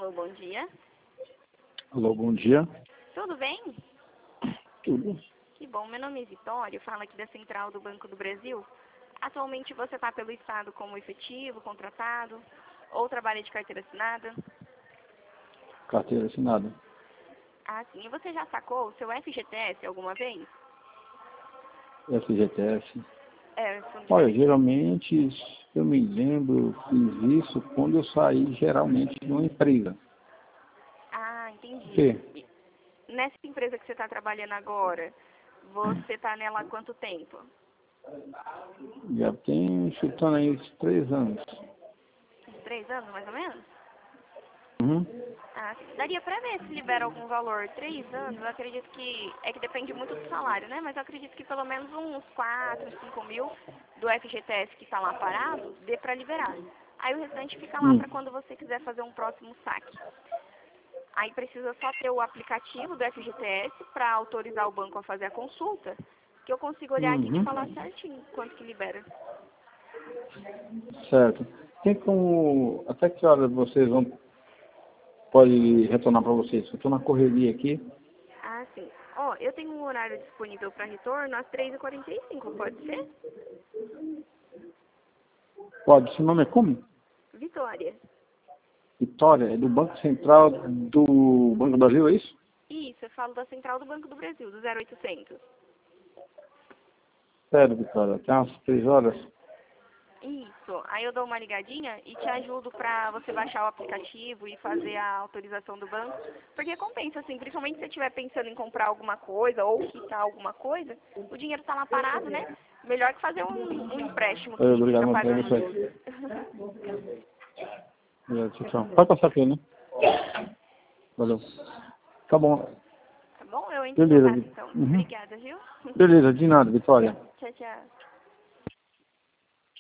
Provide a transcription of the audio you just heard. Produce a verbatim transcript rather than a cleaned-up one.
Alô, bom dia. Alô, bom dia. Tudo bem? Tudo. Que bom, meu nome é Vitória, eu falo aqui da Central do Banco do Brasil. Atualmente você está pelo Estado como efetivo, contratado, ou trabalha de carteira assinada? Carteira assinada. Ah, sim. E você já sacou o seu F G T S alguma vez? F G T S. É, fundo de Olha, benefício. geralmente, eu me lembro, eu fiz isso quando eu saí, geralmente, de uma empresa. Ah, Por entendi. quê? E nessa empresa que você está trabalhando agora, você está nela há quanto tempo? Já tem, chutando aí, uns três anos. Uns três anos, mais ou menos? Uhum. Ah, daria pra ver se libera algum valor. Três anos, eu acredito que... É que depende muito do salário, né? Mas eu acredito que pelo menos uns quatro, cinco mil do F G T S que está lá parado, dê pra liberar. Aí o restante fica lá Hum. pra quando você quiser fazer um próximo saque. Aí precisa só ter o aplicativo do F G T S pra autorizar o banco a fazer a consulta, que eu consigo olhar aqui e te Uhum. falar certinho quanto que libera. Certo. Tem como, até que horas vocês vão, pode retornar para vocês? Eu estou na correria aqui. Ah, sim. Ó, eu tenho um horário disponível para retorno às três e quarenta e cinco, pode ser? Pode, seu nome é como? Vitória. Vitória, é do Banco Central do Banco do Brasil, é isso? Isso, eu falo da Central do Banco do Brasil, do zero oitocentos. Sério, Vitória, tem umas três horas. Isso, aí eu dou uma ligadinha e te ajudo pra você baixar o aplicativo e fazer a autorização do banco. Porque compensa, assim, principalmente se você estiver pensando em comprar alguma coisa ou quitar alguma coisa, o dinheiro tá lá parado, né? Melhor que fazer um, um empréstimo É, que obrigado, fica mano, pra pagando você. juros. É, tchau, tchau. Pode passar aqui, né? Valeu. Tá bom. Tá bom? Eu entro em Beleza. contato Vi- então. Uhum. Obrigada, viu? Beleza, de nada, Vitória.